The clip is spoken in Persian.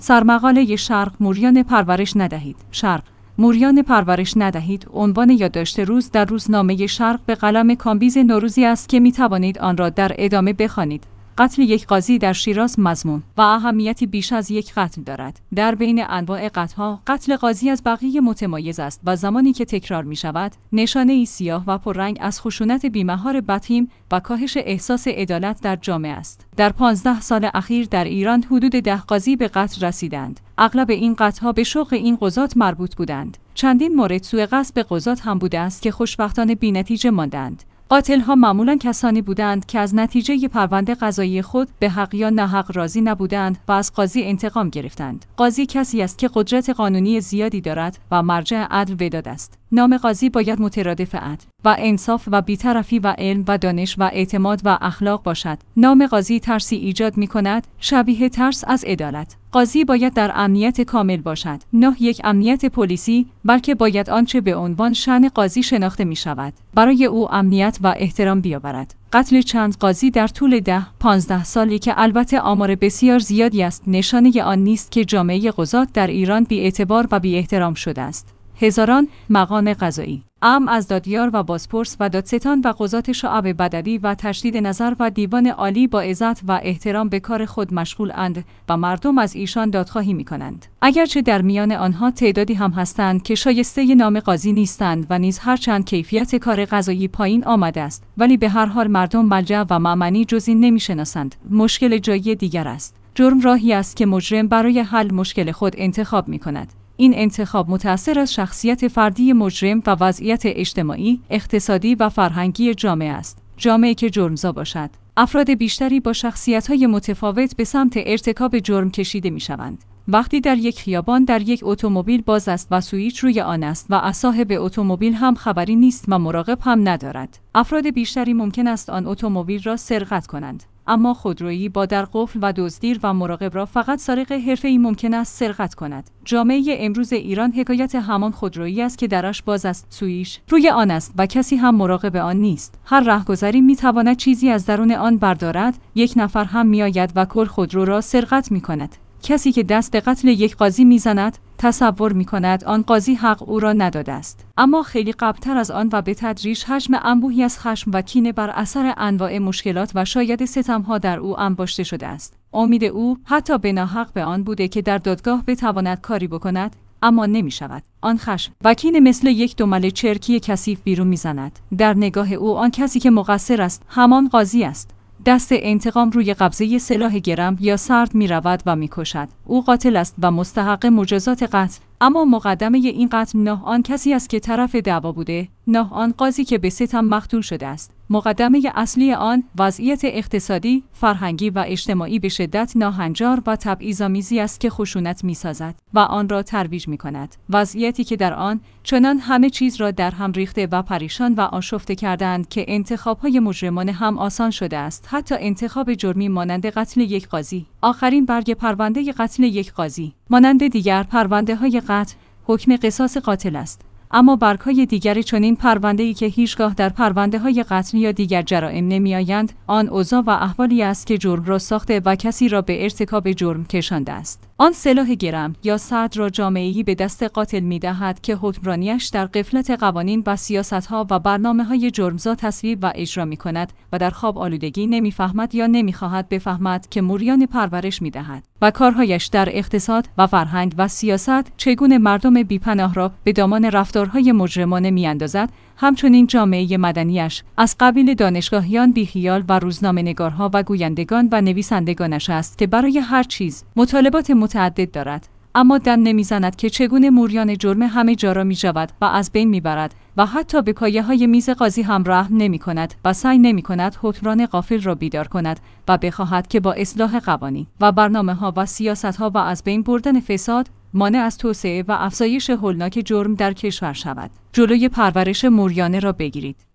سرمقاله شرق موریان پرورش ندهید. شرق موریان پرورش ندهید عنوان یادداشت روز در روزنامه شرق به قلم کامبیز نوروزی است که می توانید آن را در ادامه بخوانید. قتل یک قاضی در شیراز مضمون و اهمیتی بیش از یک قتل دارد. در بین انواع قتل‌ها، قتل قاضی از بقیه متمایز است و زمانی که تکرار می شود، نشانه‌ای سیاه و پررنگ از خشونت بی‌مهار بدتیم و کاهش احساس عدالت در جامعه است. در 15 سال اخیر در ایران حدود 10 قاضی به قتل رسیدند. اغلب این قتل‌ها به شوق این قضات مربوط بودند. چندین مورد سوء قصد به قضات هم بوده است که خوشبختانه بی‌نتیجه ماندند. قاتل‌ها معمولاً کسانی بودند که از نتیجه پرونده قضایی خود به حق یا ناحق راضی نبودند و از قاضی انتقام گرفتند. قاضی کسی است که قدرت قانونی زیادی دارد و مرجع عدل وداد است. نام قاضی باید مترادف عدل و انصاف و بی‌طرفی و علم و دانش و اعتماد و اخلاق باشد. نام قاضی ترسی ایجاد می‌کند، شبیه ترس از عدالت. قاضی باید در امنیت کامل باشد، نه یک امنیت پلیسی، بلکه باید آنچه به عنوان شأن قاضی شناخته می شود برای او امنیت و احترام بیاورد. قتل چند قاضی در طول 10-15 سالی که البته آمار بسیار زیادی است، نشانه آن نیست که جامعه قضات در ایران بی‌اعتبار و بی‌احترام شده است. هزاران مقام قضایی از دادیار و بازپرس و دادستان و قضات شعب بدوی و تشدید نظر و دیوان عالی با عزت و احترام به کار خود مشغول اند و مردم از ایشان دادخواهی می کنند. اگرچه در میان آنها تعدادی هم هستند که شایسته نام قاضی نیستند و نیز هرچند کیفیت کار قضایی پایین آمده است، ولی به هر حال مردم ملجأ و مأمنی جز این نمی شناسند. مشکل جایی دیگر است. جرم راهی است که مجرم برای حل مشکل خود انتخاب می کند. این انتخاب متأثر از شخصیت فردی مجرم و وضعیت اجتماعی، اقتصادی و فرهنگی جامعه است. جامعه‌ای که جرمزا باشد، افراد بیشتری با شخصیت‌های متفاوت به سمت ارتکاب جرم کشیده می‌شوند. وقتی در یک خیابان در یک اتومبیل باز است و سوئیچ روی آن است و صاحب اتومبیل هم خبری نیست و مراقب هم ندارد، افراد بیشتری ممکن است آن اتومبیل را سرقت کنند. اما خودرویی با در قفل و دزدگیر و مراقب را فقط سارق حرفه‌ای ممکن است سرقت کند. جامعه امروز ایران حکایت همان خودرویی است که درش باز است، سوئیچ روی آن است و کسی هم مراقب آن نیست. هر رهگذری می‌تواند چیزی از درون آن بردارد، یک نفر هم می‌آید و کل خودرو را سرقت می‌کند. کسی که دست به قتل یک قاضی می‌زند، تصور می‌کند آن قاضی حق او را نداده است. اما خیلی قبل‌تر از آن و به تدریج حجم انبوهی از خشم و کینه بر اثر انواع مشکلات و شاید ستم‌ها در او انباشته شده است. امید او حتی به ناحق به آن بوده که در دادگاه بتواند کاری بکند، اما نمی‌شود. آن خشم و کینه مثل یک دمل چرکی کثیف بیرون می‌زند. در نگاه او آن کسی که مقصر است، همان قاضی است. دست انتقام روی قبضه سلاح گرم یا سرد می رود و می کشد. او قاتل است و مستحق مجازات قتل. اما مقدمه این قتل نه آن کسی است که طرف دعوا بوده، نه آن قاضی که به ستم مقتول شده است. مقدمه اصلی آن وضعیت اقتصادی، فرهنگی و اجتماعی به شدت ناهنجار و تبعیض‌آمیزی است که خشونت می‌سازد و آن را ترویج می‌کند. وضعیتی که در آن چنان همه چیز را در هم ریخته و پریشان و آشفته کردند که انتخاب‌های مجرمانه هم آسان شده است، حتی انتخاب جرمی مانند قتل یک قاضی. آخرین برگ پرونده قتل یک قاضی مانند دیگر پرونده‌های قتل حکم قصاص قاتل است. اما برگ‌های دیگر چنین پرونده‌ای که هیچگاه در پرونده‌های قتل یا دیگر جرائم نمی‌آیند، آن اوضاع و احوالی است که جرم را ساخته و کسی را به ارتکاب جرم کشانده است. آن سلاح گرم یا سرد را جامعه‌ای به دست قاتل می‌دهد که حکمرانیش در غفلت قوانین و سیاست‌ها و برنامه‌های جرمزا تصویب و اجرا می‌کند و در خواب آلودگی نمی‌فهمد یا نمی‌خواهد بفهمد که موریان پرورش می‌دهد و کارهایش در اقتصاد و فرهنگ و سیاست چگونه مردم بی‌پناه را به دامان رفتارهای مجرمانه می‌اندازد. همچنین جامعه مدنیش از قبیل دانشگاهیان، بیخیال و روزنامه‌نگارها و گویندگان و نویسندگانش است که برای هر چیز مطالبات متعدد دارد، اما دم نمیزند که چگونه موریان جرم همه جا را می‌جود و از بین می‌برد و حتی به پایه‌های میز قاضی هم رحم نمی‌کند و سعی نمی‌کند حکمران غافل را بیدار کند و بخواهد که با اصلاح قوانین و برنامه‌ها و سیاست‌ها و از بین بردن فساد مانع از توسعه و افزایش هولناک جرم در کشور شود. جلوی پرورش موریانه را بگیرید.